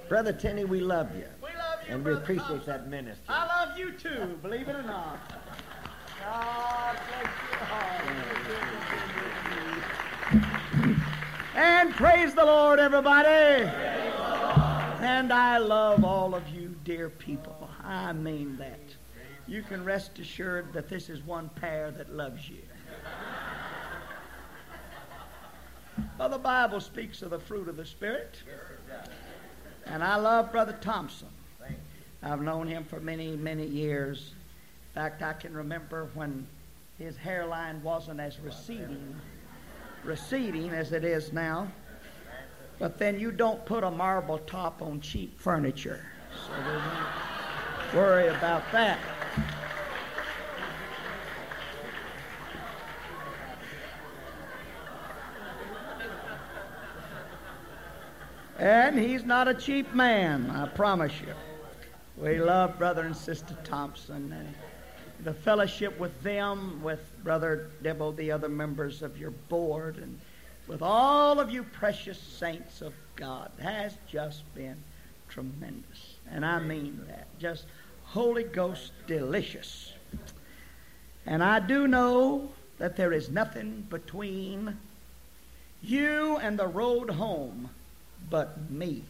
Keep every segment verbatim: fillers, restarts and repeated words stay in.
Brother Tenney, we love you. We love you, And we Brother appreciate Thompson. that ministry. I love you too, believe it or not. God bless your heart. And praise the Lord, everybody. And I love all of you, dear people. I mean that. You can rest assured that this is one pair that loves you. Well, the Bible speaks of the fruit of the Spirit. And I love Brother Thompson. I've known him for many, many years. In fact, I can remember when his hairline wasn't as receding, receding as it is now. But then you don't put a marble top on cheap furniture. So we don't worry about that. And he's not a cheap man, I promise you. We love Brother and Sister Thompson and the fellowship with them, with Brother Dibble, the other members of your board, and with all of you precious saints of God has just been tremendous. And I mean that. Just Holy Ghost delicious. And I do know that there is nothing between you and the road home but me.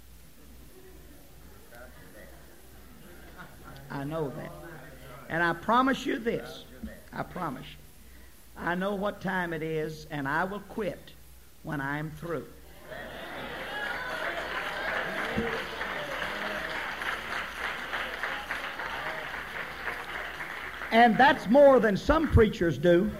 I know that. And I promise you this. I promise you. I know what time it is, and I will quit when I'm through. And that's more than some preachers do.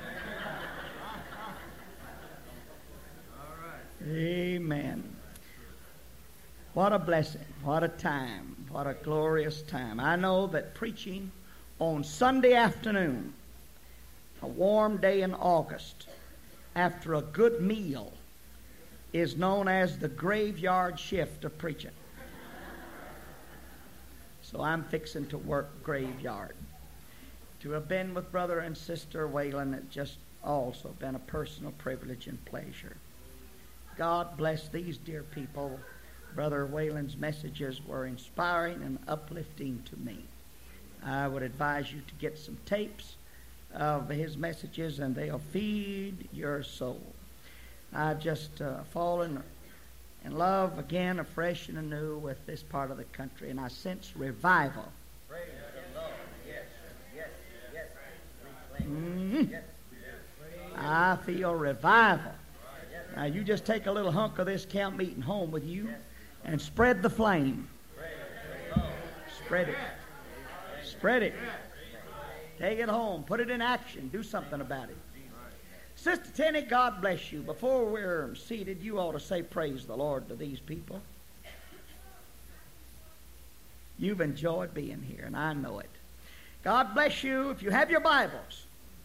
Amen. What a blessing. What a time. What a glorious time. I know that preaching on Sunday afternoon, a warm day in August, after a good meal, is known as the graveyard shift of preaching. So I'm fixing to work graveyard. To have been with Brother and Sister Whalen has just also been a personal privilege and pleasure. God bless these dear people. Brother Whalen's messages were inspiring and uplifting to me. I would advise you to get some tapes of his messages, and they'll feed your soul. I've just uh, fallen in love again, afresh and anew, with this part of the country, and I sense revival. Praise the Lord. Yes, yes, yes. Mm-hmm. Yes. I feel revival. Now you just take a little hunk of this camp meeting home with you and spread the flame. Spread it. Spread it. Take it home. Put it in action. Do something about it. Sister Tenney, God bless you. Before we're seated, you ought to say praise the Lord to these people. You've enjoyed being here, and I know it. God bless you. If you have your Bibles,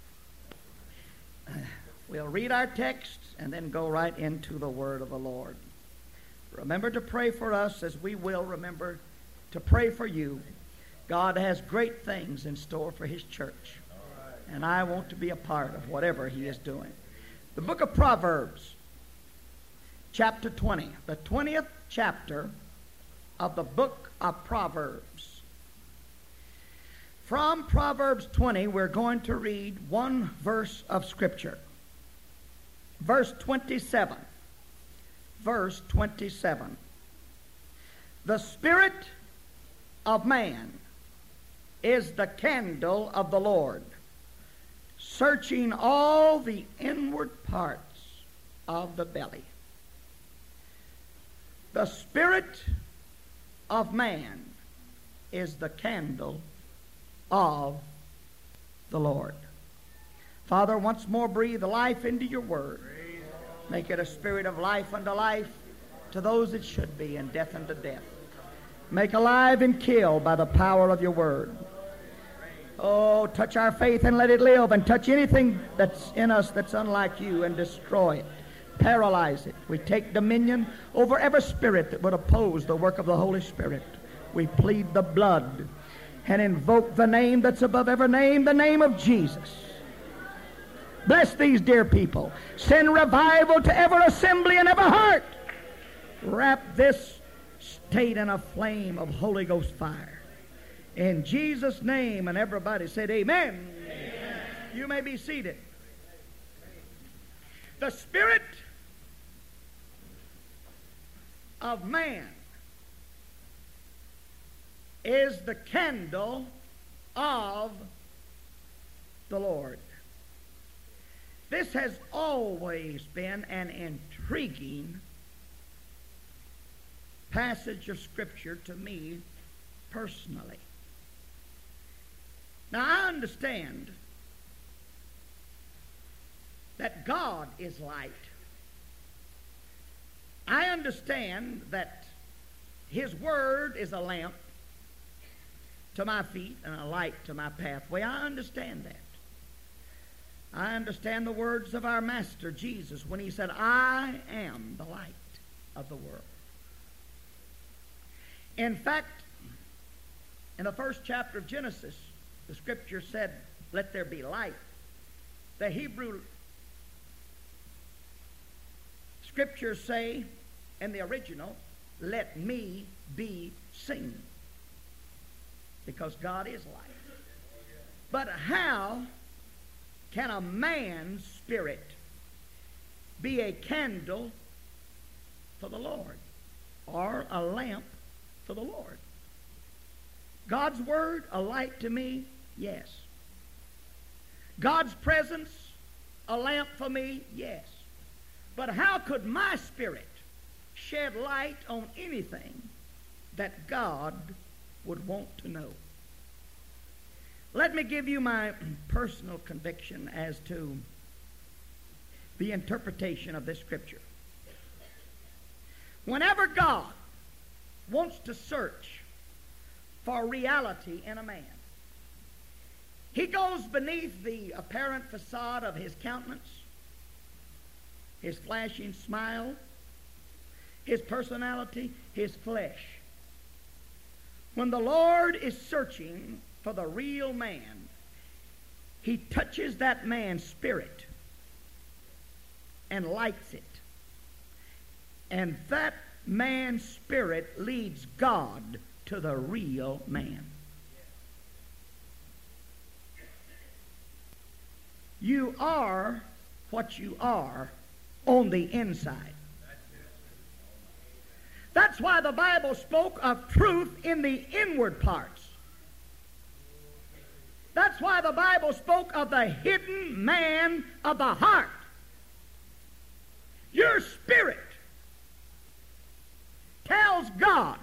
we'll read our text and then go right into the word of the Lord. Remember to pray for us as we will remember to pray for you. God has great things in store for His church, and I want to be a part of whatever He is doing. The book of Proverbs, chapter twenty, the twentieth chapter of the book of Proverbs. From Proverbs twenty, we're going to read one verse of Scripture. Verse twenty-seven. Verse twenty-seven. The spirit of man is the candle of the Lord, searching all the inward parts of the belly. The spirit of man is the candle of the Lord. Father, once more breathe life into your word. Make it a spirit of life unto life to those it should be, and death unto death. Make alive and kill by the power of your word. Oh, touch our faith and let it live, and touch anything that's in us that's unlike you and destroy it. Paralyze it. We take dominion over every spirit that would oppose the work of the Holy Spirit. We plead the blood and invoke the name that's above every name, the name of Jesus. Bless these dear people. Send revival to every assembly and every heart. Wrap this stayed in a flame of Holy Ghost fire. In Jesus' name, and everybody said amen. Amen. You may be seated. The spirit of man is the candle of the Lord. This has always been an intriguing passage of Scripture to me personally. Now, I understand that God is light. I understand that His Word is a lamp to my feet and a light to my pathway. I understand that. I understand the words of our Master Jesus when He said, I am the light of the world. In fact, in the first chapter of Genesis, the Scripture said, let there be light. The Hebrew Scriptures say in the original, let me be seen. Because God is light. But how can a man's spirit be a candle for the Lord or a lamp for the Lord? God's Word, a light to me? Yes. God's presence, a lamp for me? Yes. But how could my spirit shed light on anything that God would want to know? Let me give you my personal conviction as to the interpretation of this Scripture. Whenever God wants to search for reality in a man, He goes beneath the apparent facade of his countenance, his flashing smile, his personality, his flesh. When the Lord is searching for the real man, He touches that man's spirit and lights it. And that man's spirit leads God to the real man. You are what you are on the inside. That's why the Bible spoke of truth in the inward parts. That's why the Bible spoke of the hidden man of the heart. Your spirit tells God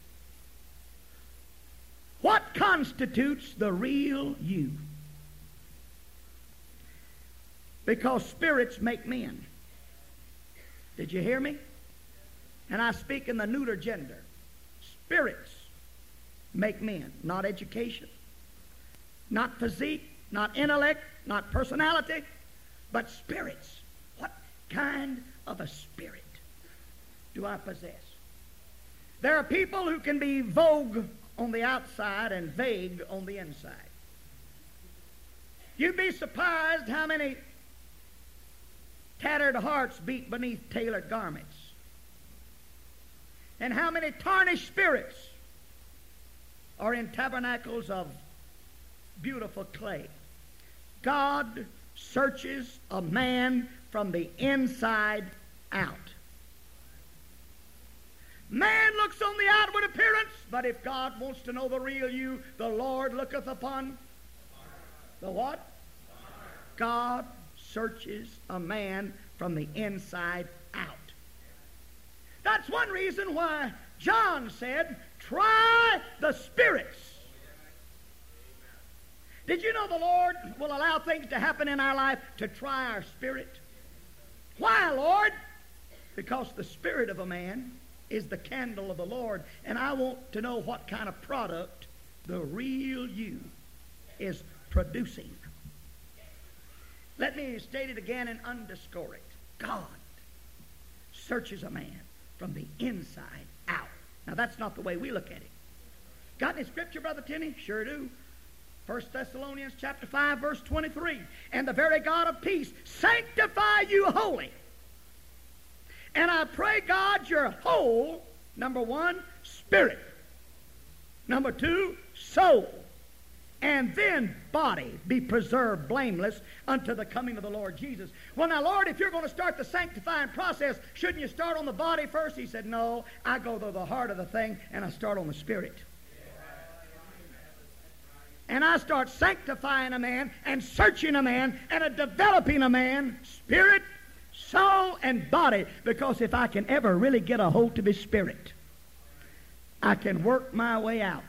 what constitutes the real you. Because spirits make men. Did you hear me? And I speak in the neuter gender. Spirits make men, not education, not physique, not intellect, not personality, but spirits. What kind of a spirit do I possess? There are people who can be vogue on the outside and vague on the inside. You'd be surprised how many tattered hearts beat beneath tailored garments, and how many tarnished spirits are in tabernacles of beautiful clay. God searches a man from the inside out. Man looks on the outward appearance, but if God wants to know the real you, the Lord looketh upon the what? God searches a man from the inside out. That's one reason why John said, try the spirits. Did you know the Lord will allow things to happen in our life to try our spirit? Why, Lord? Because the spirit of a man is the candle of the Lord, and I want to know what kind of product the real you is producing. Let me state it again and underscore it. God searches a man from the inside out. Now, that's not the way we look at it. Got any scripture, Brother Tenney? Sure do. First Thessalonians chapter five, verse twenty-three. And the very God of peace sanctify you wholly. And I pray, God, your whole Number one, spirit. Number two, soul. And then body be preserved blameless unto the coming of the Lord Jesus. Well, now, Lord, if you're going to start the sanctifying process, shouldn't you start on the body first? He said, no, I go to the heart of the thing, and I start on the spirit. And I start sanctifying a man, and searching a man, and a developing a man, spirit, soul, and body. Because if I can ever really get a hold of his spirit, I can work my way out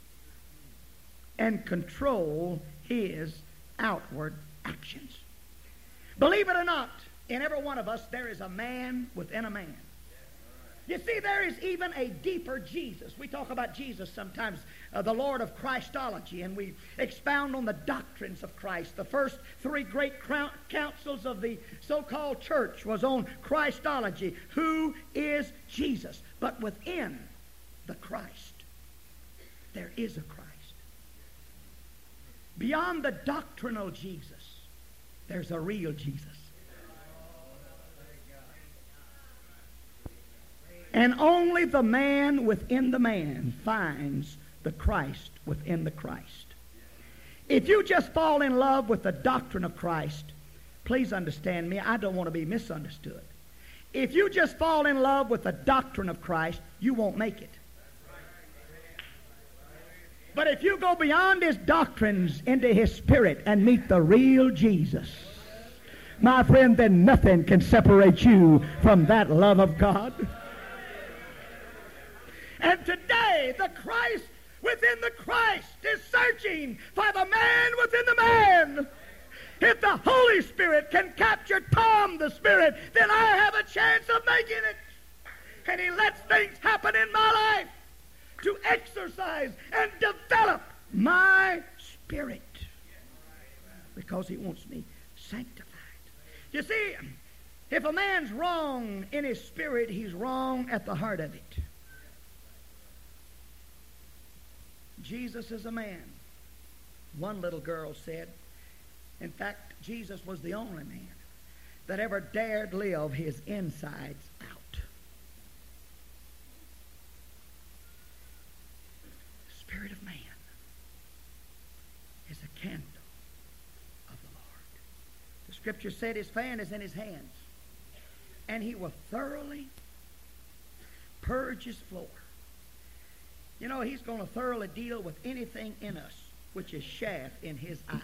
and control his outward actions. Believe it or not, in every one of us there is a man within a man. You see, there is even a deeper Jesus. We talk about Jesus sometimes, uh, the Lord of Christology, and we expound on the doctrines of Christ. The first three great councils of the so-called church was on Christology. Who is Jesus? But within the Christ, there is a Christ. Beyond the doctrinal Jesus, there's a real Jesus. And only the man within the man finds the Christ within the Christ. If you just fall in love with the doctrine of Christ, please understand me, I don't want to be misunderstood. If you just fall in love with the doctrine of Christ, you won't make it. But if you go beyond his doctrines into his spirit and meet the real Jesus, my friend, then nothing can separate you from that love of God. And today, the Christ within the Christ is searching for the man within the man. If the Holy Spirit can capture Tom the Spirit, then I have a chance of making it. And he lets things happen in my life to exercise and develop my spirit, because he wants me sanctified. You see, if a man's wrong in his spirit, he's wrong at the heart of it. Jesus is a man. One little girl said, in fact, Jesus was the only man that ever dared live his insides out. The Spirit of man is a candle of the Lord. The Scripture said his fan is in his hands, and he will thoroughly purge his floor. You know, he's going to thoroughly deal with anything in us which is chaff in his eyes.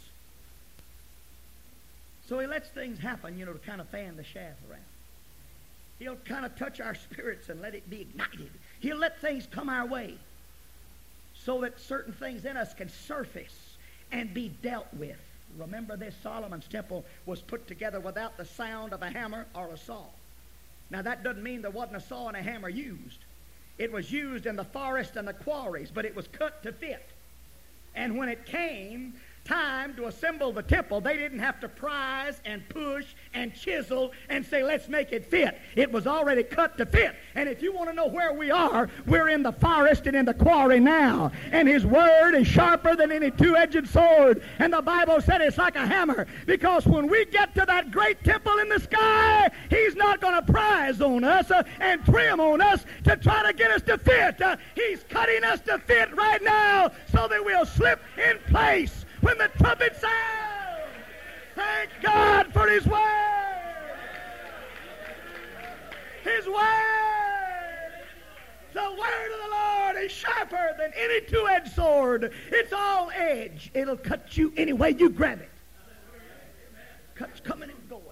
So he lets things happen, you know, to kind of fan the chaff around. He'll kind of touch our spirits and let it be ignited. He'll let things come our way so that certain things in us can surface and be dealt with. Remember this, Solomon's temple was put together without the sound of a hammer or a saw. Now that doesn't mean there wasn't a saw and a hammer used. It was used in the forest and the quarries, but it was cut to fit. And when it came time to assemble the temple, they didn't have to prise and push and chisel and say, let's make it fit. It was already cut to fit. And if you want to know where we are, we're in the forest and in the quarry now. And his word is sharper than any two-edged sword. And the Bible said it's like a hammer, because when we get to that great temple in the sky, he's not going to prise on us uh, and trim on us to try to get us to fit. Uh, he's cutting us to fit right now so that we'll slip in place when the trumpet sounds. Thank God for his word. His word. The word of the Lord is sharper than any two-edged sword. It's all edge. It'll cut you any way you grab it. Cuts coming and going.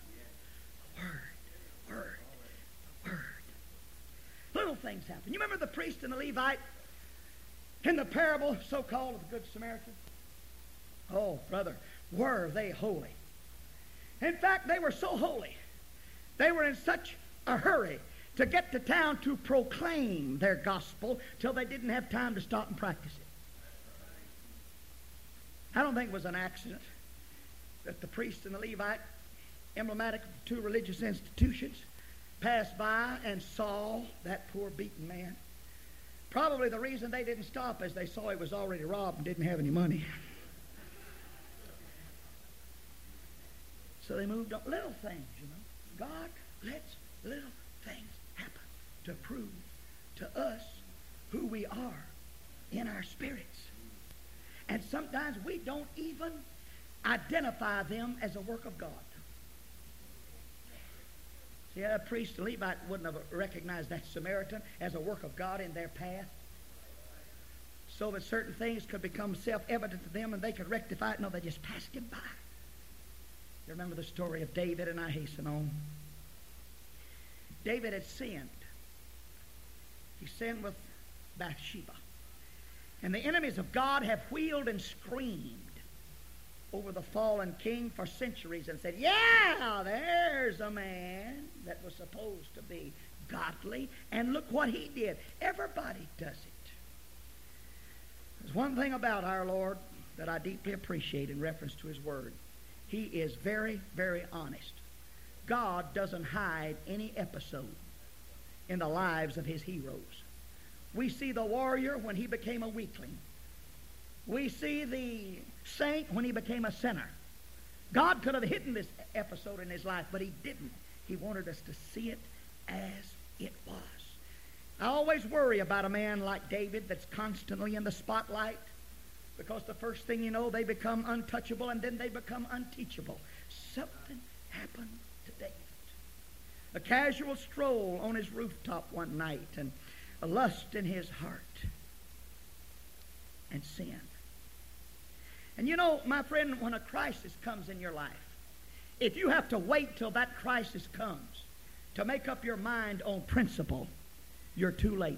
Word, word, word. Little things happen. You remember the priest and the Levite in the parable, so-called, of the Good Samaritan? Oh, brother, were they holy. In fact, they were so holy. They were in such a hurry to get to town to proclaim their gospel till they didn't have time to stop and practice it. I don't think it was an accident that the priest and the Levite, emblematic of two religious institutions, passed by and saw that poor beaten man. Probably the reason they didn't stop is they saw he was already robbed and didn't have any money. So they moved on. Little things, you know. God lets little things happen to prove to us who we are in our spirits. And sometimes we don't even identify them as a work of God. See, a priest, a Levite wouldn't have recognized that Samaritan as a work of God in their path, so that certain things could become self-evident to them and they could rectify it. No, they just passed him by. You remember the story of David, and I hasten on. David had sinned. He sinned with Bathsheba. And the enemies of God have wheeled and screamed over the fallen king for centuries and said, yeah, there's a man that was supposed to be godly, and look what he did. Everybody does it. There's one thing about our Lord that I deeply appreciate in reference to his word. He is very, very honest. God doesn't hide any episode in the lives of his heroes. We see the warrior when he became a weakling. We see the saint when he became a sinner. God could have hidden this episode in his life, but he didn't. He wanted us to see it as it was. I always worry about a man like David that's constantly in the spotlight, because the first thing you know, they become untouchable and then they become unteachable. Something happened to David. A casual stroll on his rooftop one night, and a lust in his heart, and sin. And you know, my friend, when a crisis comes in your life, if you have to wait till that crisis comes to make up your mind on principle, you're too late.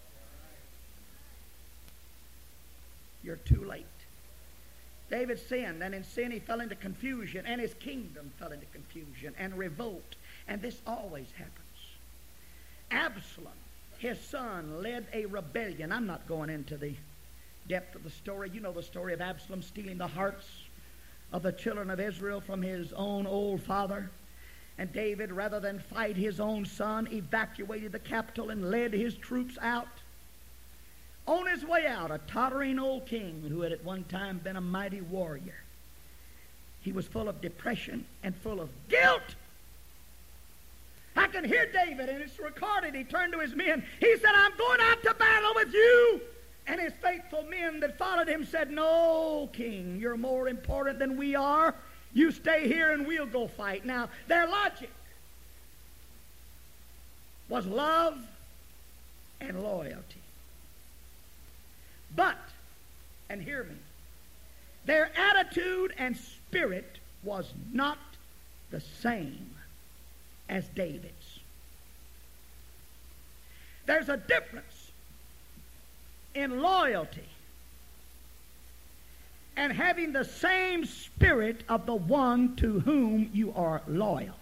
You're too late. David sinned, and in sin he fell into confusion, and his kingdom fell into confusion and revolt. And this always happens. Absalom, his son, led a rebellion. I'm not going into the depth of the story. You know the story of Absalom stealing the hearts of the children of Israel from his own old father. And David, rather than fight his own son, evacuated the capital and led his troops out. On his way out, a tottering old king who had at one time been a mighty warrior. He was full of depression and full of guilt. I can hear David, and it's recorded. He turned to his men. He said, I'm going out to battle with you. And his faithful men that followed him said, no, king, you're more important than we are. You stay here and we'll go fight. Now, their logic was love and loyalty. But, and hear me, their attitude and spirit was not the same as David's. There's a difference in loyalty and having the same spirit of the one to whom you are loyal.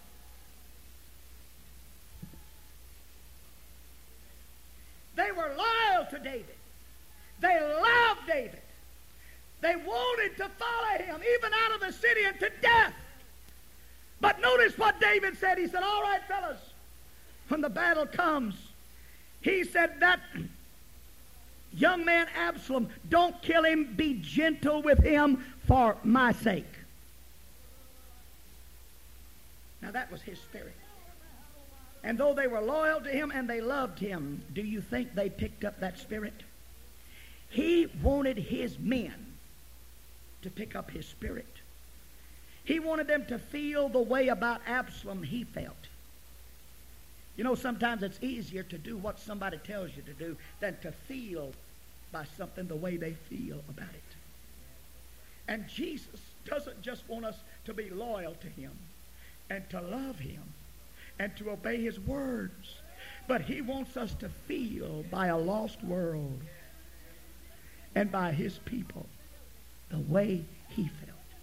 They were loyal to David. They loved David. They wanted to follow him, even out of the city and to death. But notice what David said. He said, all right, fellas, when the battle comes, he said, that young man Absalom, don't kill him. Be gentle with him for my sake. Now that was his spirit. And though they were loyal to him and they loved him, do you think they picked up that spirit? He wanted his men to pick up his spirit. He wanted them to feel the way about Absalom he felt. You know, sometimes it's easier to do what somebody tells you to do than to feel by something the way they feel about it. And Jesus doesn't just want us to be loyal to him and to love him and to obey his words, but he wants us to feel by a lost world and by his people the way he felt.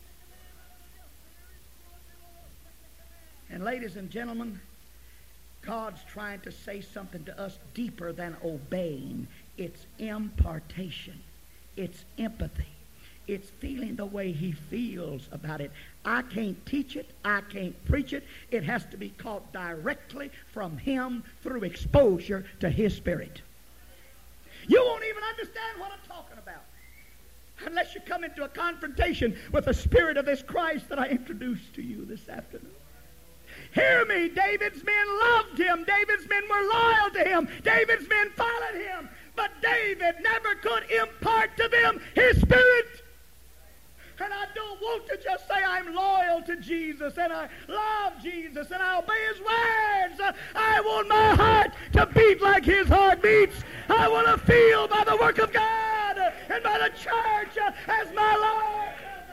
And ladies and gentlemen, God's trying to say something to us deeper than obeying. It's impartation. It's empathy. It's feeling the way he feels about it. I can't teach it. I can't preach it. It has to be caught directly from him through exposure to his spirit. You won't even understand what I'm talking about unless you come into a confrontation with the spirit of this Christ that I introduced to you this afternoon. Hear me. David's men loved him. David's men were loyal to him. David's men followed him. But David never could impart to them his spirit. And I don't want to just say I'm loyal to Jesus and I love Jesus and I obey his words. I want my heart to beat like his heart beats. I want to feel by the work of God and by the church as my Lord.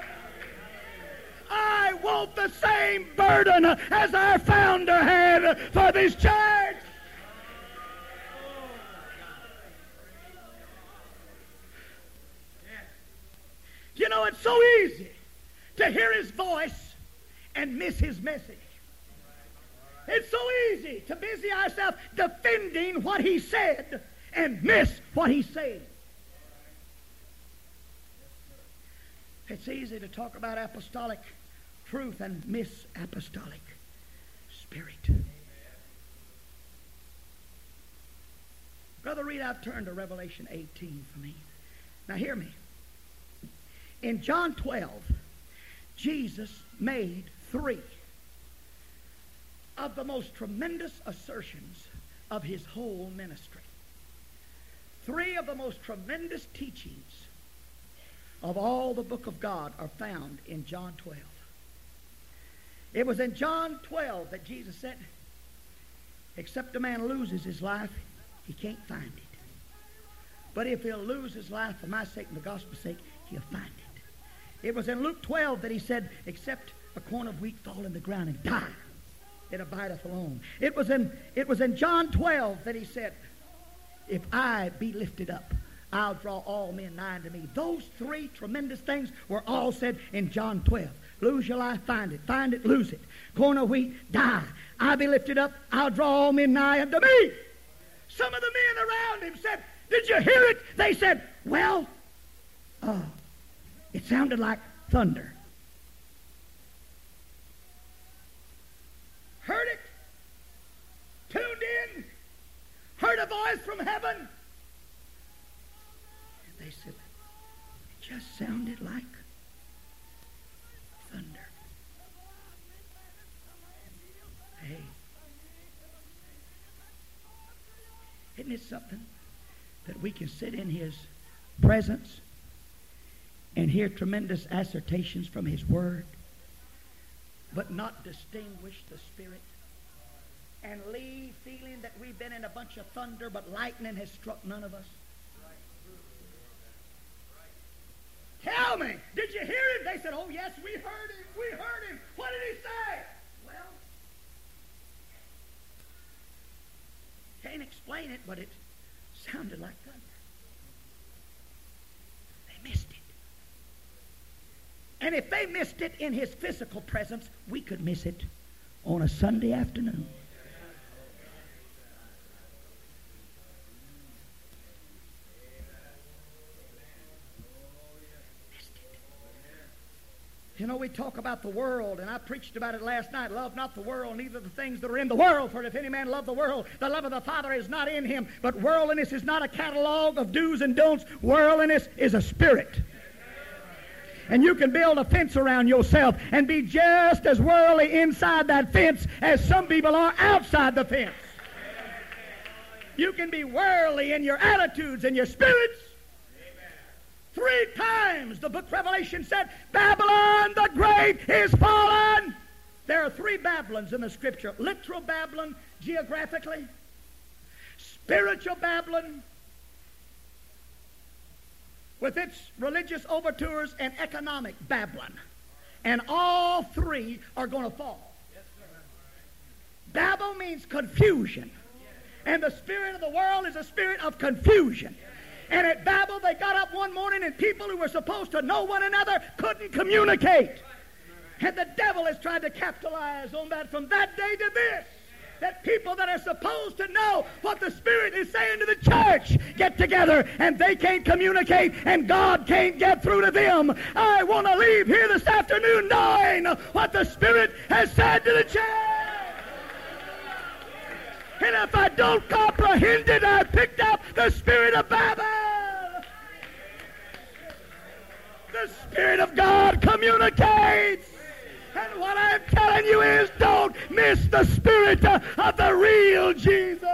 I want the same burden as our founder had for this church. You know, it's so easy to hear his voice and miss his message. It's so easy to busy ourselves defending what he said and miss what he's saying. It's easy to talk about apostolic truth and miss apostolic spirit. Brother Reed, I've turned to Revelation eighteen for me. Now hear me. In John twelve, Jesus made three of the most tremendous assertions of his whole ministry. Three of the most tremendous teachings of all the book of God are found in John twelve. It was in John twelve that Jesus said, except a man loses his life, he can't find it. But if he'll lose his life for my sake and the gospel's sake, he'll find it. It was in Luke twelve that he said, except a corn of wheat fall in the ground and die, it abideth alone. It was in, it was in John twelve that he said, if I be lifted up, I'll draw all men nigh unto me. Those three tremendous things were all said in John twelve. Lose your life, find it. Find it, lose it. Corn of wheat, die. I be lifted up, I'll draw all men nigh unto me. Some of the men around him said, did you hear it? They said, well, uh, it sounded like thunder. Heard it? Tuned in? Heard a voice from heaven? And they said, it just sounded like thunder. Hey, isn't it something that we can sit in his presence and hear tremendous assertions from his word, but not distinguish the Spirit, and leave feeling that we've been in a bunch of thunder, but lightning has struck none of us? Tell me, did you hear him? They said, oh yes, we heard him, we heard him. What did he say? Well, can't explain it, but it sounded like thunder. They missed it. And if they missed it in his physical presence, we could miss it on a Sunday afternoon. Missed it. You know, we talk about the world, and I preached about it last night. Love not the world, neither the things that are in the world. For if any man love the world, the love of the Father is not in him. But worldliness is not a catalog of do's and don'ts. Worldliness is a spirit. And you can build a fence around yourself and be just as worldly inside that fence as some people are outside the fence. You can be worldly in your attitudes and your spirits. Three times the book of Revelation said, Babylon the Great is fallen. There are three Babylons in the scripture. Literal Babylon, geographically. Spiritual Babylon, with its religious overtures, and economic Babylon. And all three are going to fall. Babel means confusion. And the spirit of the world is a spirit of confusion. And at Babel, they got up one morning and people who were supposed to know one another couldn't communicate. And the devil has tried to capitalize on that from that day to this. That people that are supposed to know what the Spirit is saying to the church get together and they can't communicate and God can't get through to them. I want to leave here this afternoon knowing what the Spirit has said to the church. And if I don't comprehend it, I picked up the spirit of Babel. The Spirit of God communicates. And what I'm telling you is don't miss the spirit uh, of the real Jesus.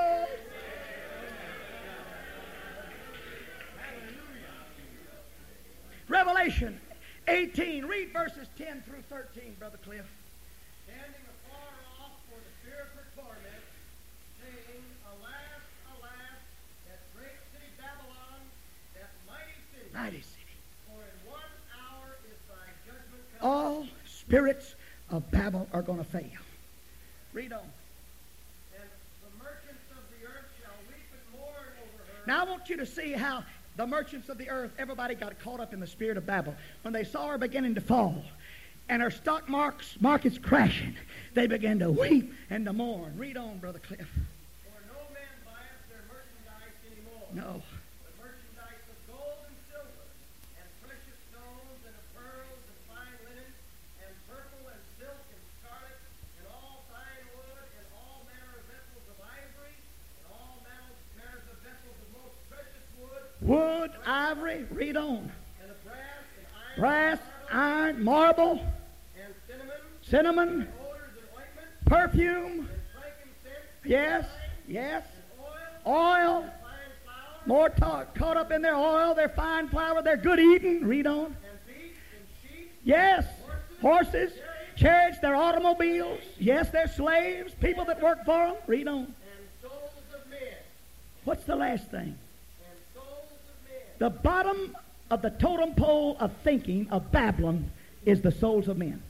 Revelation eighteen. Read verses ten through thirteen, Brother Cliff. Standing afar off for the fearful torment, saying, Alas, alas, that great city Babylon, that mighty city. Mighty city. For in one hour is thy judgment come. All spirits of Babel are going to fail. Read on. And the merchants of the earth shall weep and mourn over her. Now I want you to see how the merchants of the earth, everybody got caught up in the spirit of Babel. When they saw her beginning to fall and her stock marks, markets crashing, they began to weep and to mourn. Read on, Brother Cliff. For no man buyeth their merchandise anymore. No. The merchandise of gold and silver, and precious stones, and of pearls, and fine linen, and purple, and silk, and scarlet, and all fine wood, and all manner of vessels of ivory, and all manner manners of vessels of most precious wood, Wood, ivory, read on. and of brass, and iron, Brass, and marble, iron, marble, and cinnamon, cinnamon, and odors and ointments, perfume, and frankincense, yes, yes, and oil, oil, and fine flour, more ta- caught up in their oil, their fine flour, their good eating. Read on. and beasts, and sheep, Yes, horses, chariots, their automobiles. Yes, their slaves, people that work for them. Read on. and souls of men, What's the last thing? and souls of men. The bottom of the totem pole of thinking of Babylon is the souls of men.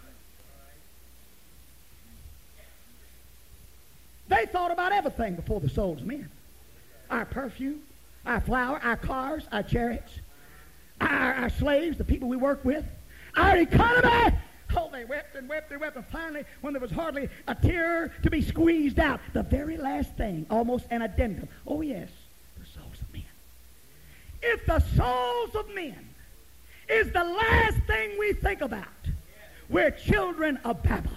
They thought about everything before the souls of men. Our perfume, our flour, our cars, our chariots, our, our slaves, the people we work with, our economy. Oh, they wept and wept and wept, and finally, when there was hardly a tear to be squeezed out, the very last thing, almost an addendum. Oh, yes, the souls of men. If the souls of men is the last thing we think about, we're children of Babel.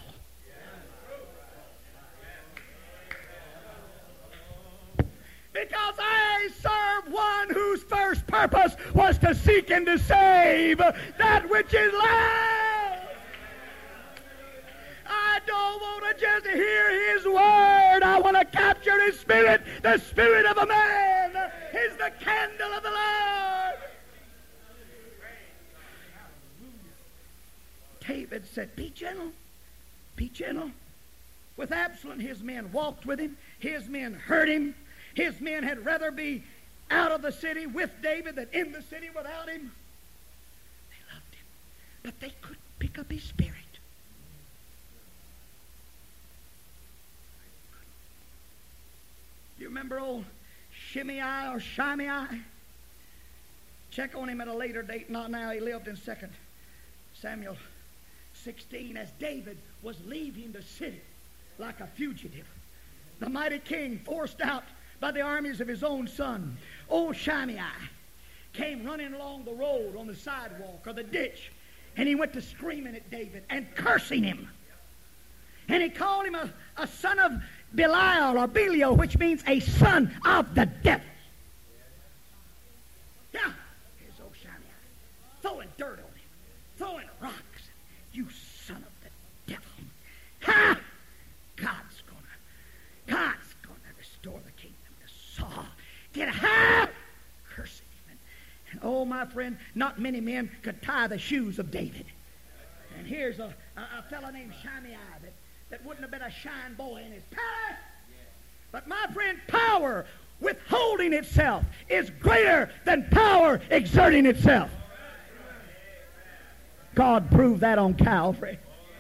Because I serve one whose first purpose was to seek and to save that which is lost. I don't want to just hear his word. I want to capture his spirit. The spirit of a man is the candle of the Lord. David said, be gentle. Be gentle. With Absalom, his men walked with him. His men heard him. His men had rather be out of the city with David than in the city without him. They loved him, but they couldn't pick up his spirit. You remember old Shimei or Shimei? Check on him at a later date, not now. He lived in Second Samuel sixteen as David was leaving the city like a fugitive. The mighty king, forced out by the armies of his own son, old Shimei, came running along the road on the sidewalk or the ditch, and he went to screaming at David and cursing him. And he called him a, a son of Belial or Belial, which means a son of the devil. Yeah, here's old Shimei, throwing dirt on him, throwing rocks. You son of the devil. Ha! God's gonna, God's gonna restore the kingdom to Saul. Get ha! Cursing him. And, and oh, my friend, not many men could tie the shoes of David. And here's a, a, a fellow named Shimei that, that wouldn't have been a shine boy in his palace. But my friend, power withholding itself is greater than power exerting itself. God proved that on Calvary.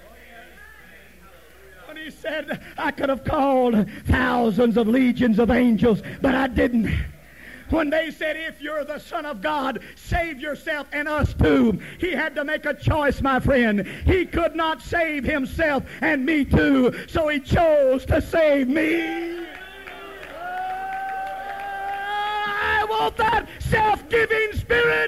When he said, I could have called thousands of legions of angels, but I didn't. When they said, if you're the Son of God, save yourself and us too. He had to make a choice, my friend. He could not save himself and me too, so he chose to save me. I want that self-giving spirit.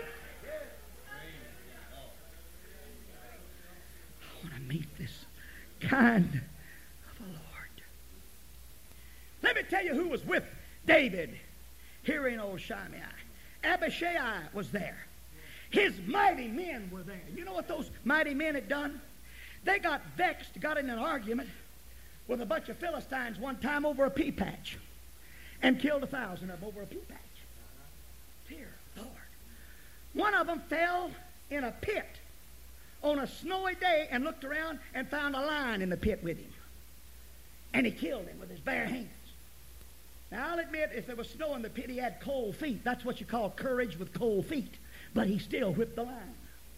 I want to meet this kind of a Lord. Let me tell you who was with David. Here in old Shimei. Abishai was there. His mighty men were there. You know what those mighty men had done? They got vexed, got in an argument with a bunch of Philistines one time over a pea patch and killed a thousand of them over a pea patch. Dear Lord. One of them fell in a pit on a snowy day and looked around and found a lion in the pit with him. And he killed him with his bare hands. Now, I'll admit, if there was snow in the pit, he had cold feet. That's what you call courage with cold feet. But he still whipped the lion.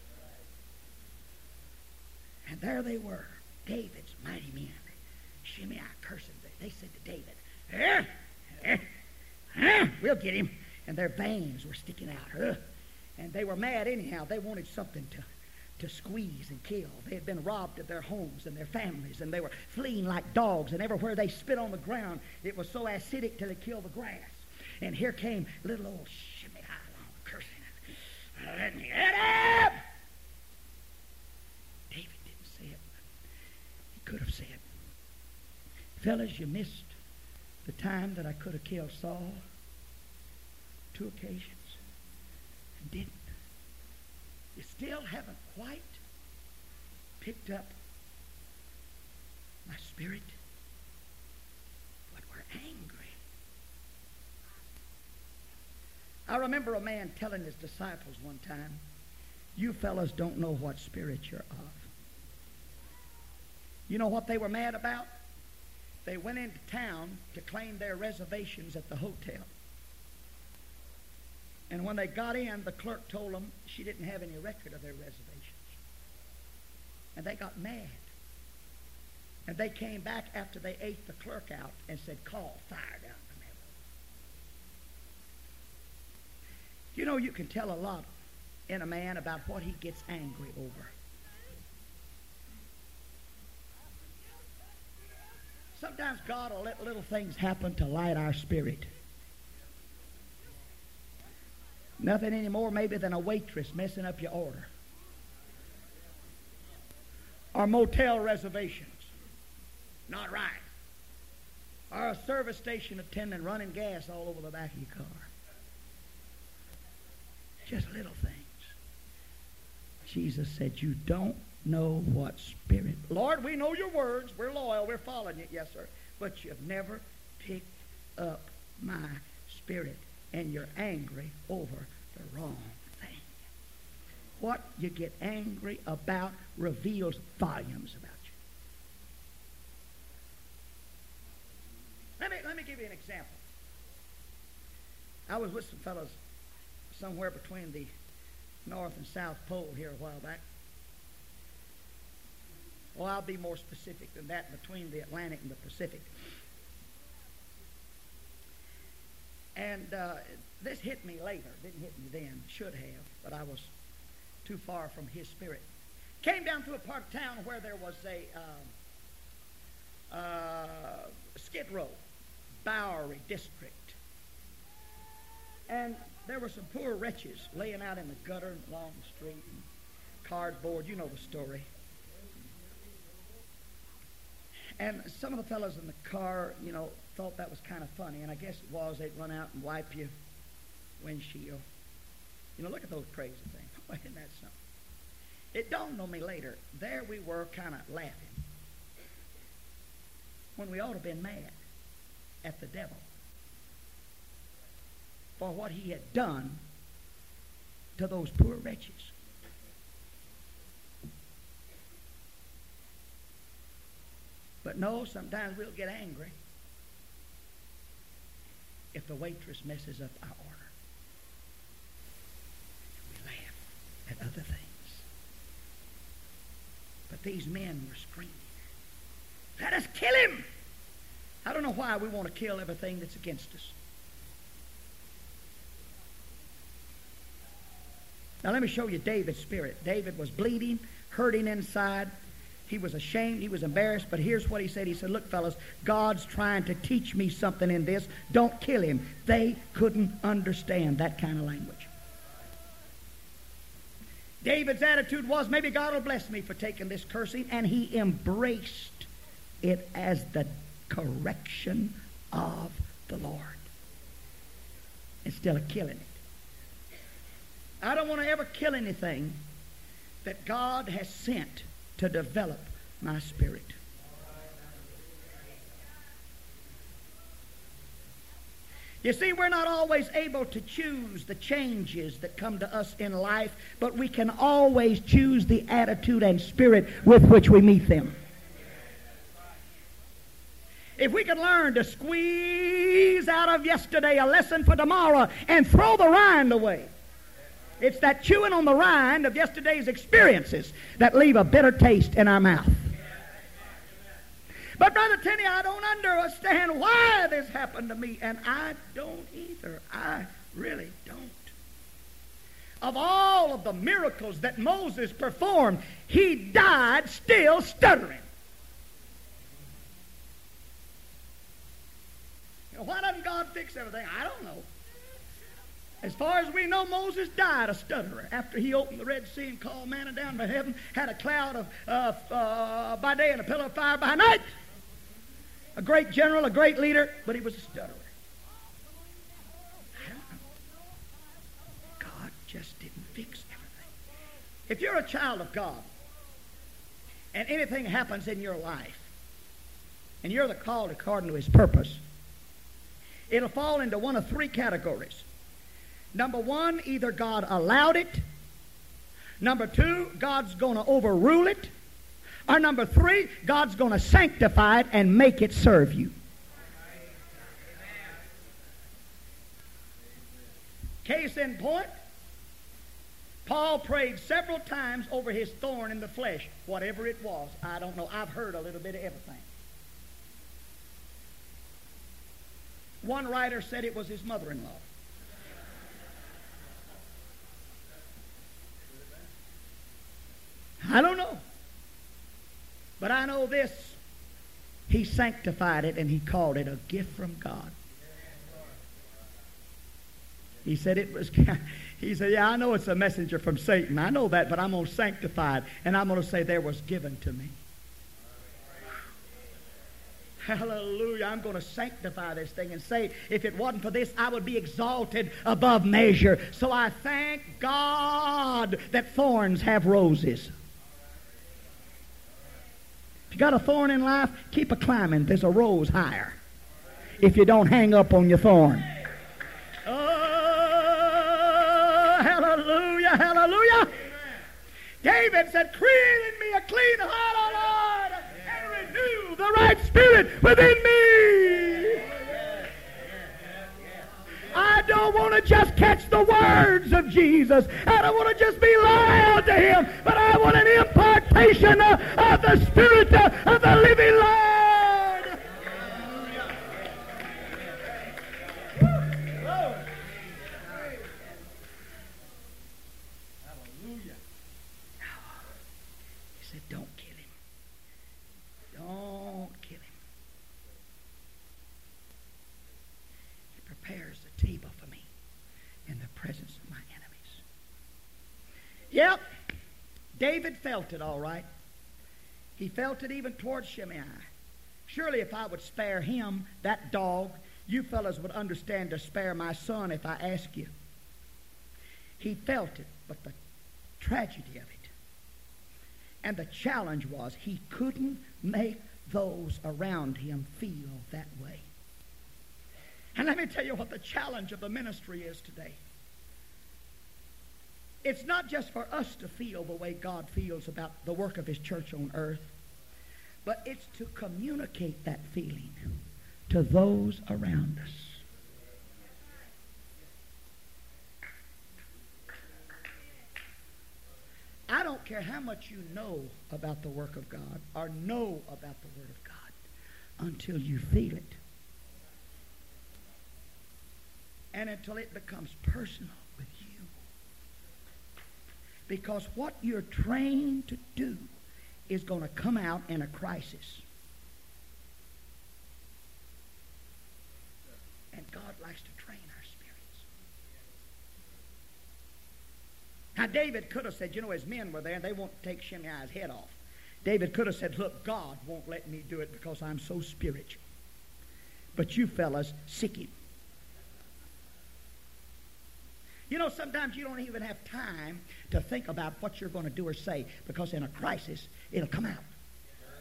And there they were, David's mighty men. Shimei, cursing. They said to David, eh, eh, eh, we'll get him. And their veins were sticking out. Uh, and they were mad anyhow. They wanted something to, to squeeze and kill. They had been robbed of their homes and their families, and they were fleeing like dogs. And everywhere they spit on the ground, it was so acidic till it killed the grass. And here came little old Shimei along, cursing. Let me get up! David didn't say it. He could have said, fellas, you missed the time that I could have killed Saul. Two occasions. And didn't. You still haven't quite picked up my spirit. But we're angry. I remember a man telling his disciples one time, you fellas don't know what spirit you're of. You know what they were mad about? They went into town to claim their reservations at the hotel. And when they got in, the clerk told them she didn't have any record of their reservations. And they got mad. And they came back after they ate the clerk out and said, call fire down from heaven. You know, you can tell a lot in a man about what he gets angry over. Sometimes God will let little things happen to light our spirit. Nothing any more maybe than a waitress messing up your order. Or motel reservations. Not right. Or a service station attendant running gas all over the back of your car. Just little things. Jesus said, you don't know what spirit. Lord, we know your words. We're loyal. We're following you. Yes, sir. But you've never picked up my spirit. And you're angry over the wrong thing. What you get angry about reveals volumes about you. Let me, let me give you an example. I was with some fellows somewhere between the North and South Pole here a while back. Well, I'll be more specific than that, between the Atlantic and the Pacific. And uh, this hit me later. Didn't hit me then. Should have, but I was too far from his spirit. Came down to a part of town where there was a uh, uh, skid row, Bowery District. And there were some poor wretches laying out in the gutter along the street, and cardboard. You know the story. And some of the fellows in the car, you know, thought that was kind of funny, and I guess it was. They'd run out and wipe your windshield. You know, look at those crazy things. Isn't that something? It dawned on me later, there we were kind of laughing when we ought to have been mad at the devil for what he had done to those poor wretches. But no, sometimes we'll get angry if the waitress messes up our order. We laugh at other things. But these men were screaming, let us kill him! I don't know why we want to kill everything that's against us. Now let me show you David's spirit. David was bleeding, hurting inside. He was ashamed. He was embarrassed. But here's what he said. He said, look, fellas, God's trying to teach me something in this. Don't kill him. They couldn't understand that kind of language. David's attitude was, maybe God will bless me for taking this cursing. And he embraced it as the correction of the Lord instead of killing it. I don't want to ever kill anything that God has sent to develop my spirit. You see, we're not always able to choose the changes that come to us in life, but we can always choose the attitude and spirit with which we meet them. If we can learn to squeeze out of yesterday a lesson for tomorrow and throw the rind away, it's that chewing on the rind of yesterday's experiences that leave a bitter taste in our mouth. But Brother Tenney, I don't understand why this happened to me, and I don't either. I really don't. Of all of the miracles that Moses performed, he died still stuttering. You know, why doesn't God fix everything? I don't know. As far as we know, Moses died a stutterer after he opened the Red Sea and called manna down from heaven, had a cloud of uh, uh, by day and a pillar of fire by night. A great general, a great leader, but he was a stutterer. I don't know. God just didn't fix everything. If you're a child of God and anything happens in your life and you're the called according to His purpose, it'll fall into one of three categories. Number one, either God allowed it. Number two, God's going to overrule it. Or number three, God's going to sanctify it and make it serve you. Case in point, Paul prayed several times over his thorn in the flesh. Whatever it was, I don't know. I've heard a little bit of everything. One writer said it was his mother-in-law. I don't know. But I know this. He sanctified it and he called it a gift from God. He said it was, he said, yeah, I know it's a messenger from Satan. I know that, but I'm going to sanctify it. And I'm going to say there was given to me. Hallelujah. I'm going to sanctify this thing and say, if it wasn't for this, I would be exalted above measure. So I thank God that thorns have roses. If you got a thorn in life, keep a climbing. There's a rose higher. If you don't hang up on your thorn. Oh, hallelujah, hallelujah. David said, create in me a clean heart, O Lord, and renew the right spirit within me. I don't want to just catch the words of Jesus. I don't want to just be loyal to Him, but I want an impartation of, of the Spirit of, of the living Lord. Hallelujah. He said, don't kill him. Don't kill him. He prepares the table for me in the presence of my enemies. Yep, David felt it all right. He felt it even towards Shimei. Surely if I would spare him, that dog, you fellas would understand to spare my son if I ask you. He felt it, but the tragedy of it and the challenge was he couldn't make those around him feel that way. And let me tell you what the challenge of the ministry is today. It's not just for us to feel the way God feels about the work of His church on earth, but it's to communicate that feeling to those around us. I don't care how much you know about the work of God or know about the Word of God until you feel it. And until it becomes personal with you. Because what you're trained to do is going to come out in a crisis. And God likes to train our spirits. Now David could have said, you know, his men were there and they won't take Shimei's head off. David could have said, look, God won't let me do it because I'm so spiritual. But you fellas, sick him. You know, sometimes you don't even have time to think about what you're going to do or say because in a crisis, it'll come out.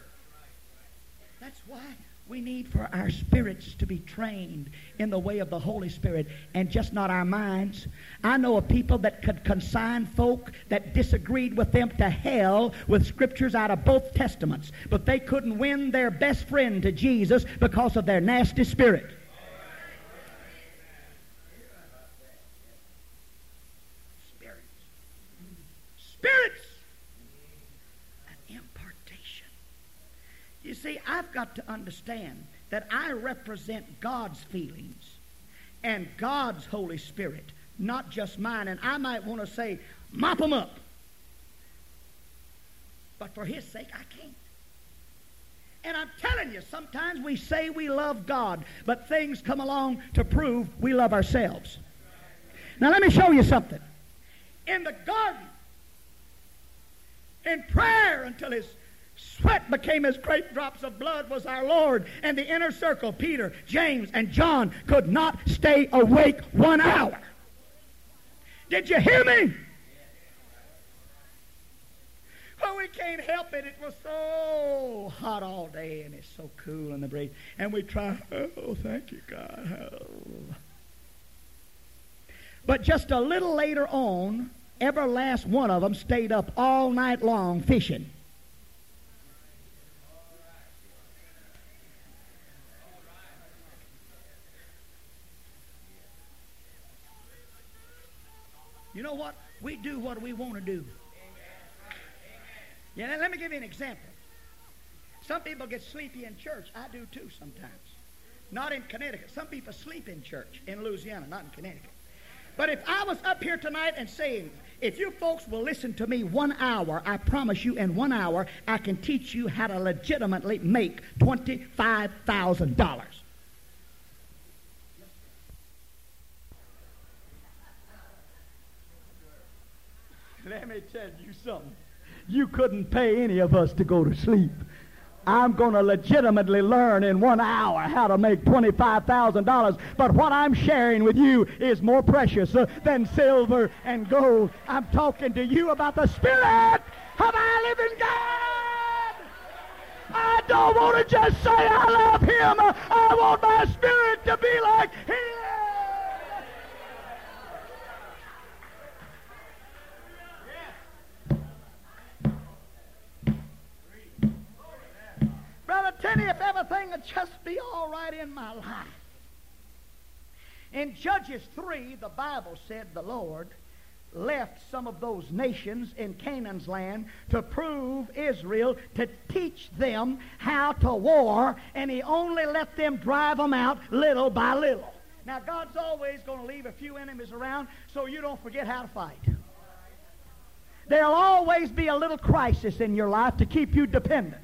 why we need for our spirits to be trained in the way of the Holy Spirit and just not our minds. I know of people that could consign folk that disagreed with them to hell with scriptures out of both testaments, but they couldn't win their best friend to Jesus because of their nasty spirit. Spirits. Spirits. An impartation. You see, I've got to understand that I represent God's feelings and God's Holy Spirit, not just mine. And I might want to say, mop them up. But for His sake, I can't. And I'm telling you, sometimes we say we love God, but things come along to prove we love ourselves. Now let me show you something. In the garden, in prayer until His sweat became as great drops of blood was our Lord. And the inner circle, Peter, James, and John, could not stay awake one hour. Did you hear me? Well, we can't help it. It was so hot all day, and it's so cool in the breeze. And we try, oh, thank you, God. Oh. But just a little later on, every last one of them stayed up all night long fishing. You know what? We do what we want to do. Yeah, let me give you an example. Some people get sleepy in church. I do too sometimes. Not in Connecticut. Some people sleep in church in Louisiana, not in Connecticut. But if I was up here tonight and saying, if you folks will listen to me one hour, I promise you in one hour I can teach you how to legitimately make twenty-five thousand dollars. Let me tell you something. You couldn't pay any of us to go to sleep. I'm going to legitimately learn in one hour how to make twenty-five thousand dollars. But what I'm sharing with you is more precious uh, than silver and gold. I'm talking to you about the Spirit of our living God. I don't want to just say I love Him. I want my spirit to be like Him. Brother Tenney, if everything would just be all right in my life. In Judges three, the Bible said the Lord left some of those nations in Canaan's land to prove Israel, to teach them how to war, and He only let them drive them out little by little. Now, God's always going to leave a few enemies around so you don't forget how to fight. There'll always be a little crisis in your life to keep you dependent.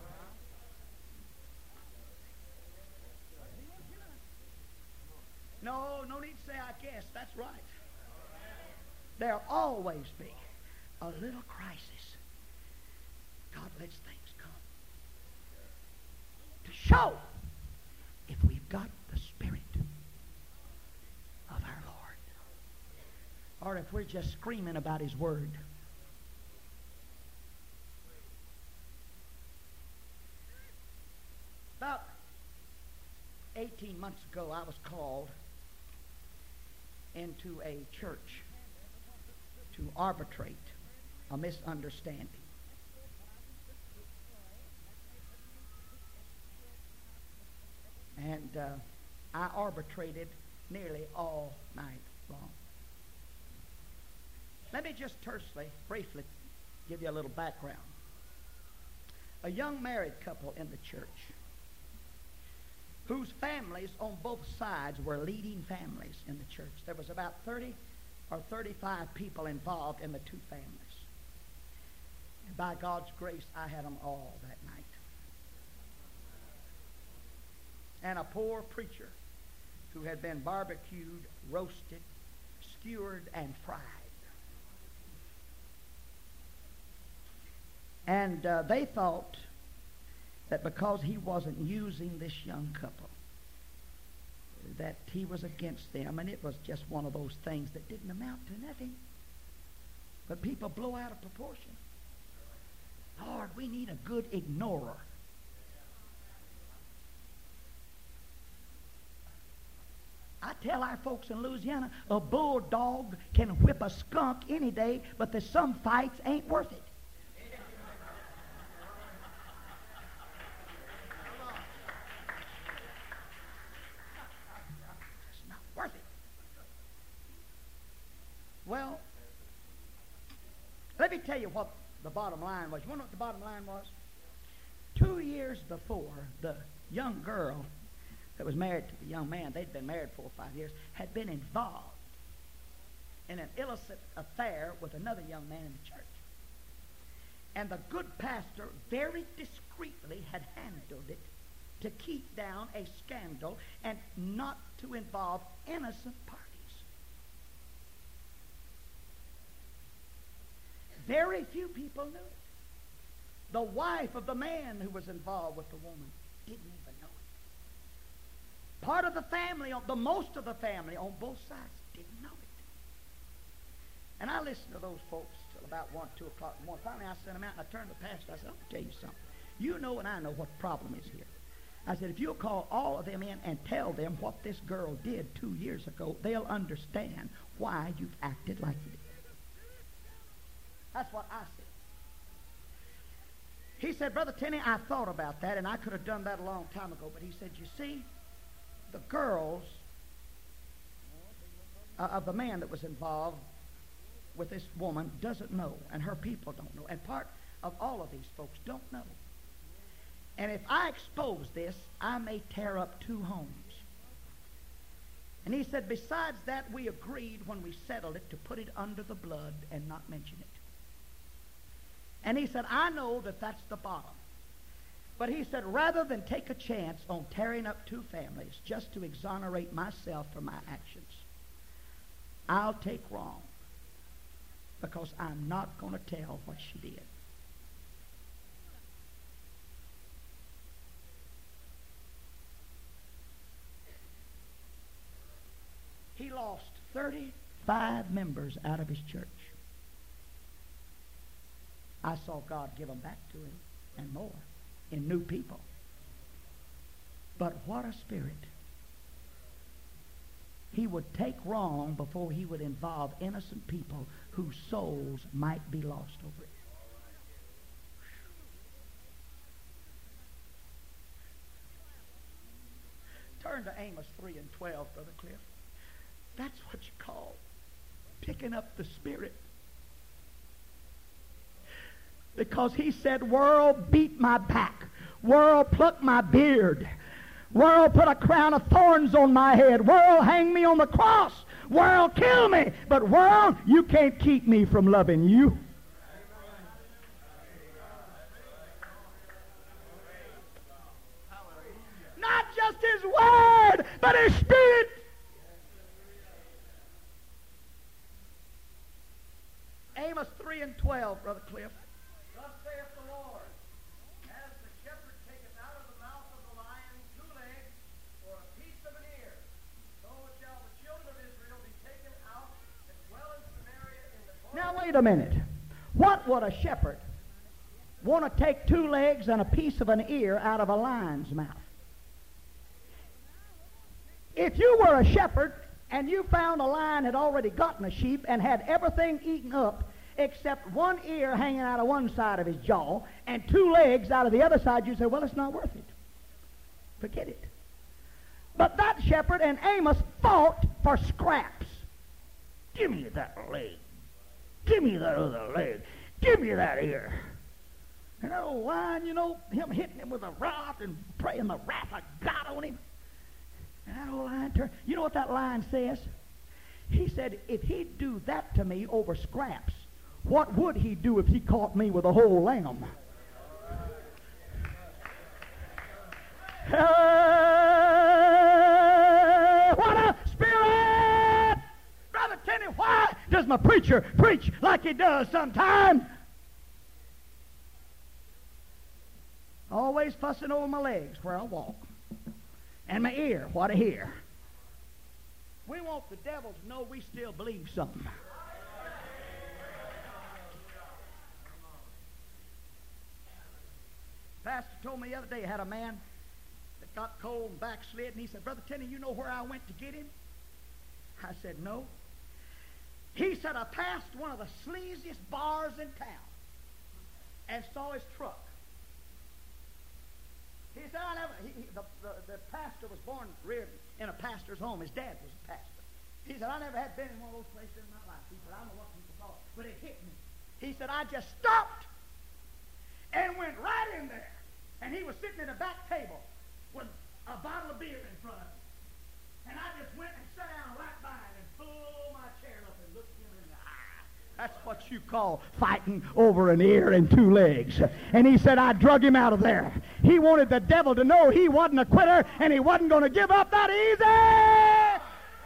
No, no need to say I guess. That's right. There'll always be a little crisis. God lets things come to show if we've got the Spirit of our Lord, or if we're just screaming about His Word. About eighteen months ago, I was called into a church to arbitrate a misunderstanding. And uh, I arbitrated nearly all night long. Let me just tersely, briefly give you a little background. A young married couple in the church whose families on both sides were leading families in the church. There was about thirty or thirty-five people involved in the two families. And by God's grace, I had them all that night. And a poor preacher who had been barbecued, roasted, skewered, and fried. And uh, they thought that because he wasn't using this young couple, that he was against them, and it was just one of those things that didn't amount to nothing. But people blow out of proportion. Lord, we need a good ignorer. tell our folks in Louisiana, a bulldog can whip a skunk any day, but there's some fights ain't worth it. It's not worth it. Well, let me tell you what the bottom line was. You want to know what the bottom line was? Two years before, the young girl that was married to the young man, they'd been married four or five years, had been involved in an illicit affair with another young man in the church. And the good pastor very discreetly had handled it to keep down a scandal and not to involve innocent parties. Very few people knew it. The wife of the man who was involved with the woman didn't even know it. Part of the family, the most of the family on both sides didn't know it. And I listened to those folks till about one, two o'clock in the morning. Finally, I sent them out and I turned to the pastor. I said, I'm going to tell you something. You know and I know what the problem is here. I said, if you'll call all of them in and tell them what this girl did two years ago, they'll understand why you've acted like you did. That's what I said. He said, Brother Tenney, I thought about that, and I could have done that a long time ago. But he said, you see, the girls uh, of the man that was involved with this woman doesn't know, and her people don't know, and part of all of these folks don't know. And if I expose this, I may tear up two homes. And he said, besides that, we agreed when we settled it to put it under the blood and not mention it. And he said, I know that that's the bottom. But he said, rather than take a chance on tearing up two families just to exonerate myself for my actions, I'll take wrong because I'm not going to tell what she did. He lost thirty-five members out of his church. I saw God give them back to him and more in new people. But what a spirit. He would take wrong before he would involve innocent people whose souls might be lost over it. Turn to Amos three and twelve, Brother Cliff. That's what you call picking up the spirit. Because he said, world, beat my back. World, pluck my beard. World, put a crown of thorns on my head. World, hang me on the cross. World, kill me. But world, you can't keep me from loving you. Not just his word, but his spirit. Amos three and twelve, Brother Cliff. Thus saith the Lord, as the shepherd taketh out of the mouth of the lion two legs or a piece of an ear, so shall the children of Israel be taken out that dwell in Samaria in the corners. Now wait a minute. What would a shepherd want to take two legs and a piece of an ear out of a lion's mouth? If you were a shepherd and you found a lion had already gotten a sheep and had everything eaten up except one ear hanging out of one side of his jaw and two legs out of the other side, you say, well, it's not worth it. Forget it. But that shepherd and Amos fought for scraps. Give me that leg. Give me that other leg. Give me that ear. And that old lion, you know, him hitting him with a rod and praying the wrath of God on him. And that old lion turned. You know what that lion says? He said, if he'd do that to me over scraps, what would he do if he caught me with a whole lamb? Uh, what a spirit! Brother Tenney, why does my preacher preach like he does sometimes? Always fussing over my legs where I walk. And my ear, what I hear. We want the devil to know we still believe something. Pastor told me the other day he had a man that got cold and backslid, and he said, Brother Tenney, you know where I went to get him? I said, no. He said, I passed one of the sleaziest bars in town and saw his truck. He said, I never, he, he, the, the, the pastor was born, reared in a pastor's home. His dad was a pastor. He said, I never had been in one of those places in my life. He said, I don't know what people call it, but it hit me. He said, I just stopped and went right in there. And he was sitting at a back table with a bottle of beer in front of him. And I just went and sat down right by him and pulled my chair up and looked him in the eye. That's what you call fighting over an ear and two legs. And he said, I drug him out of there. He wanted the devil to know he wasn't a quitter and he wasn't going to give up that easy.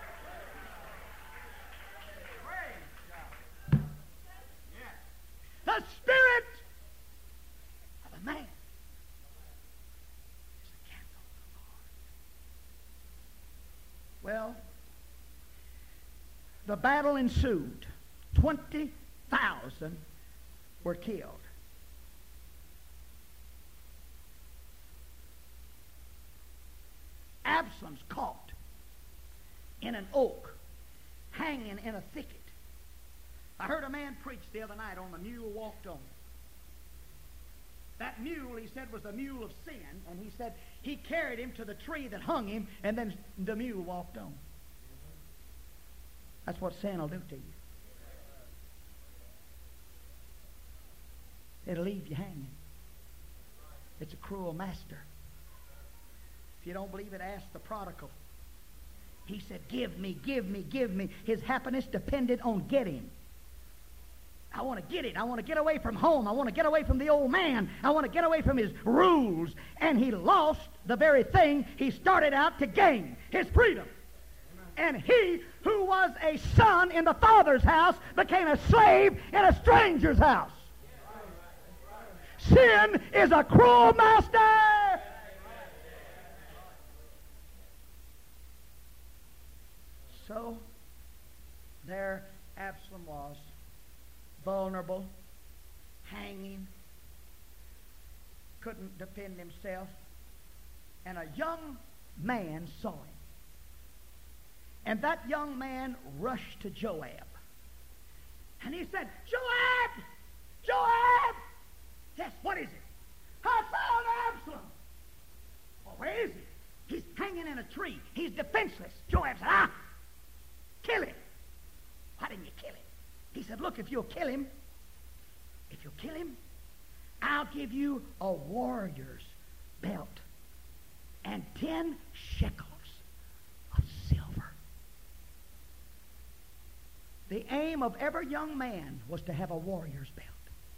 The spirit of a man is the candle of the Lord. Well, the battle ensued. Twenty thousand were killed. Absalom's caught in an oak, hanging in a thicket. I heard a man preach the other night on the mule walked on. That mule, he said, was the mule of sin, and he said he carried him to the tree that hung him, and then the mule walked on. That's what sin will do to you. It'll leave you hanging. It's a cruel master. If you don't believe it, ask the prodigal. He said, give me, give me, give me. His happiness depended on getting. I want to get it. I want to get away from home. I want to get away from the old man. I want to get away from his rules. And he lost the very thing he started out to gain, his freedom. And he who was a son in the father's house became a slave in a stranger's house. Sin is a cruel master. So there Absalom was, vulnerable, hanging, couldn't defend himself, and a young man saw him. And that young man rushed to Joab. And he said, Joab! Joab! Yes, what is it? I found Absalom. Well, where is he? He's hanging in a tree. He's defenseless. Joab said, ah, kill him. Why didn't you kill him? He said, look, if you'll kill him, if you'll kill him, I'll give you a warrior's belt and ten shekels of silver. The aim of every young man was to have a warrior's belt.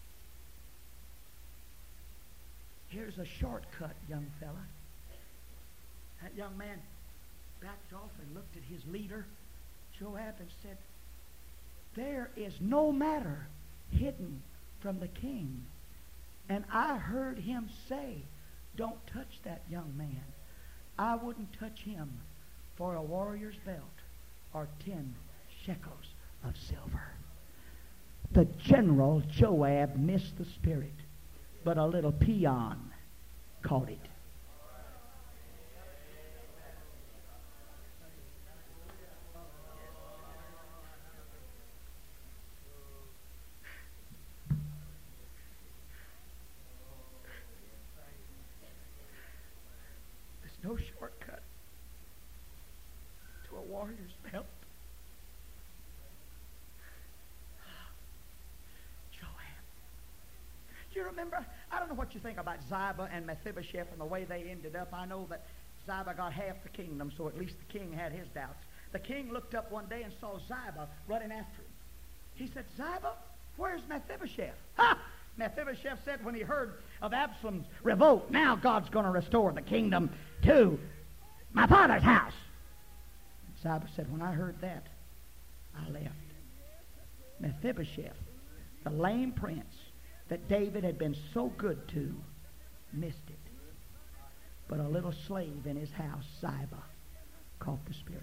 Here's a shortcut, young fella. That young man backed off and looked at his leader, Joab, and said, there is no matter hidden from the king. And I heard him say, don't touch that young man. I wouldn't touch him for a warrior's belt or ten shekels of silver. The general Joab missed the spirit, but a little peon caught it. No shortcut to a warrior's belt. Joab. Do you remember? I don't know what you think about Ziba and Mephibosheth and the way they ended up. I know that Ziba got half the kingdom, so at least the king had his doubts. The king looked up one day and saw Ziba running after him. He said, Ziba, where's Mephibosheth? Ha! Mephibosheth said when he heard of Absalom's revolt, now God's going to restore the kingdom to my father's house. Ziba said, when I heard that, I left. Mephibosheth, the lame prince that David had been so good to, missed it. But a little slave in his house, Ziba, caught the spirit.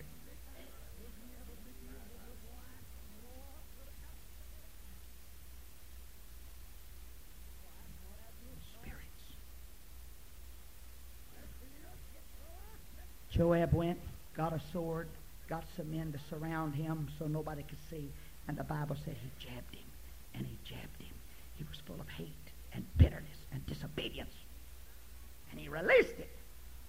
Joab went, got a sword, got some men to surround him so nobody could see. And the Bible said he jabbed him, and he jabbed him. He was full of hate and bitterness and disobedience. And he released it.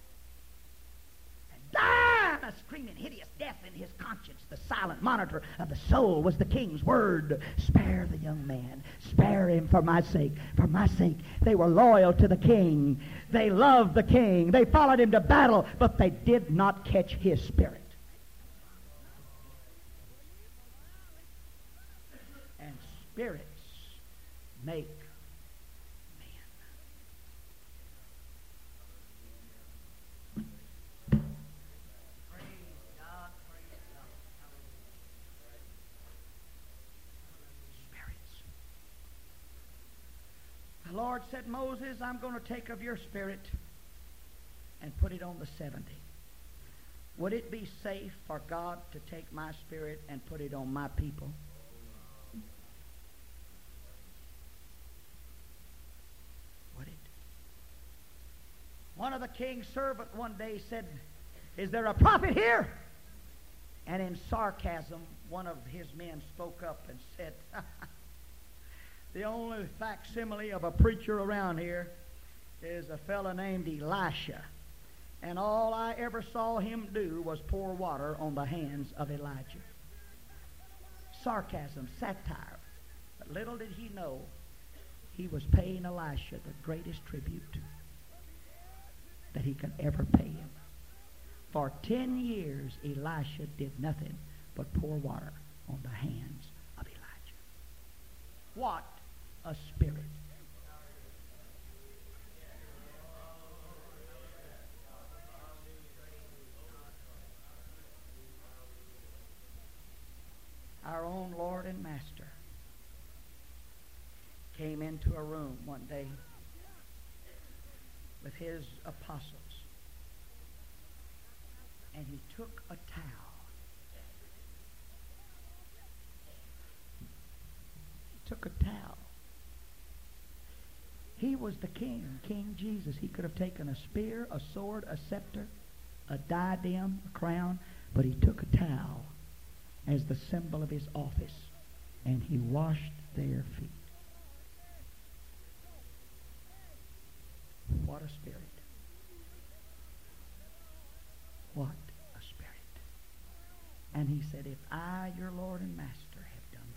And died a screaming hideous death in his conscience. The silent monitor of the soul was the king's word. Spare the young man. Spare him for my sake. For my sake. They were loyal to the king. They loved the king. They followed him to battle, but they did not catch his spirit. And spirits make the Lord said, Moses, I'm going to take of your spirit and put it on the seventy. Would it be safe for God to take my spirit and put it on my people? Would it? One of the king's servants one day said, is there a prophet here? And in sarcasm, one of his men spoke up and said, the only facsimile of a preacher around here is a fellow named Elisha. And all I ever saw him do was pour water on the hands of Elijah. Sarcasm, satire. But little did he know he was paying Elisha the greatest tribute that he could ever pay him. For ten years, Elisha did nothing but pour water on the hands of Elijah. What a spirit. Our own Lord and Master came into a room one day with his apostles, and he took a towel. He took a towel. He was the king, King Jesus. He could have taken a spear, a sword, a scepter, a diadem, a crown, but he took a towel as the symbol of his office, and he washed their feet. What a spirit. What a spirit. And he said, if I, your Lord and Master, have done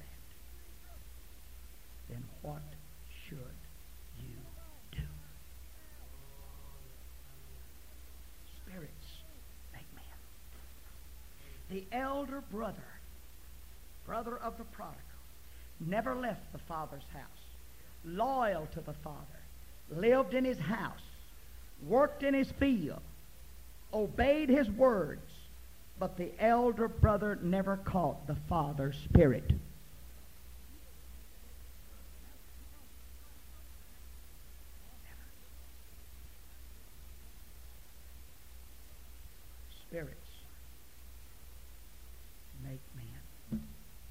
that, then what should you do? Spirits make man. The elder brother, brother of the prodigal, never left the father's house, loyal to the father, lived in his house, worked in his field, obeyed his words, but the elder brother never caught the father's spirit. Spirits make man.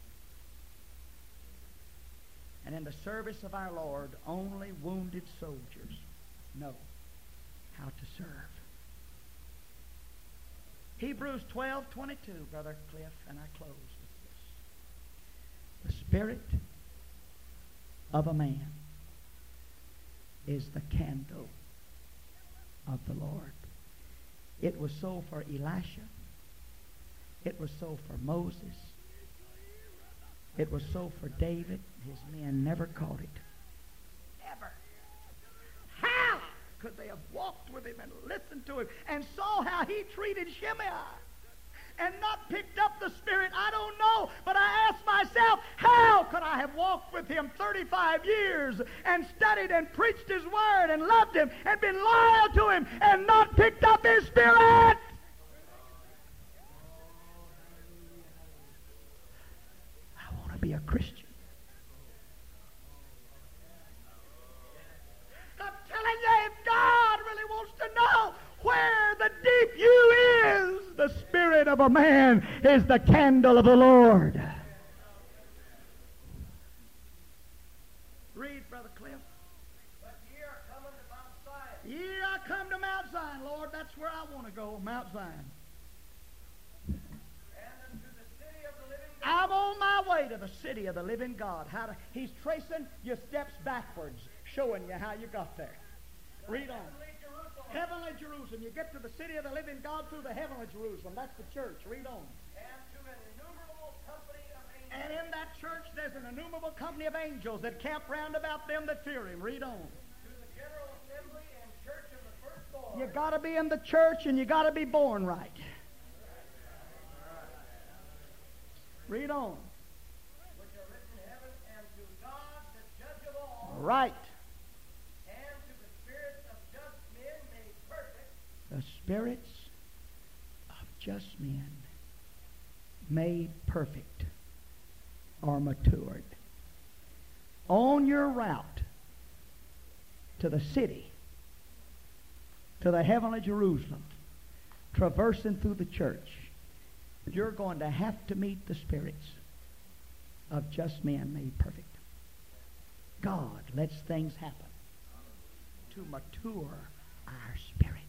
And in the service of our Lord, only wounded soldiers know how to serve. Hebrews twelve twenty-two, Brother Cliff, and I close with this. The spirit of a man is the candle of the Lord. It was so for Elisha. It was so for Moses. It was so for David. His men never caught it. Never. How could they have walked with him and listened to him and saw how he treated Shimei and not picked up the spirit? I don't know, but I ask myself, how could I have walked with him thirty-five years and studied and preached his word and loved him and been loyal to him and not picked up his spirit? I want to be a Christian. I'm telling you, if God really wants to know where the deep you is, the spirit of a man is the candle of the Lord. Read, Brother Cliff. But ye are coming to Mount Zion. Ye are come to Mount Zion, Lord. That's where I want to go, Mount Zion. And I'm on my way to the city of the living God. How to, he's tracing your steps backwards, showing you how you got there. Read on. Heavenly Jerusalem. You get to the city of the living God through the heavenly Jerusalem. That's the church. Read on. And to an innumerable company of angels. And in that church there's an innumerable company of angels that camp round about them that fear him. Read on. To the general assembly and church of the firstborn. You got to be in the church and you got to be born right. Read on. Which are written in heaven, and to God, the judge of all. Right. And to the spirits of just men made perfect. The spirits of just men made perfect or matured. On your route to the city, to the heavenly Jerusalem, traversing through the church, you're going to have to meet the spirits of just men made perfect. God lets things happen to mature our spirits.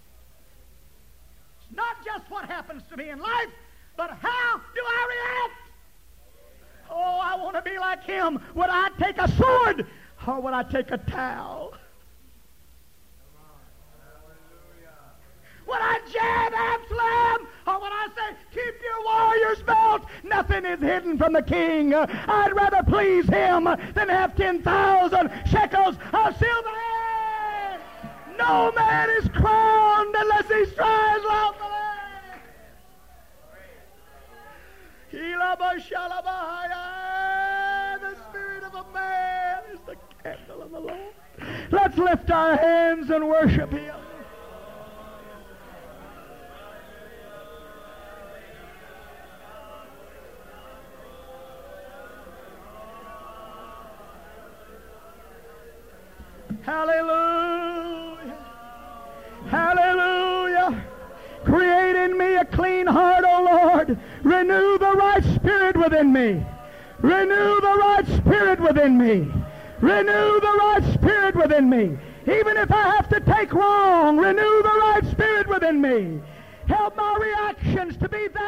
It's not just what happens to me in life, but how do I react? Oh, I want to be like him. Would I take a sword or would I take a towel? Would I jab Absalom? Or would I say, keep your warriors belt? Nothing is hidden from the king. I'd rather please him than have ten thousand shekels of silver. No man is crowned unless he strives lawfully. The spirit of a man is the candle of the Lord. Let's lift our hands and worship him. Hallelujah. Hallelujah. Create in me a clean heart, O Lord. Renew the right spirit within me. Renew the right spirit within me. Renew the right spirit within me. Even if I have to take wrong, renew the right spirit within me. Help my reactions to be that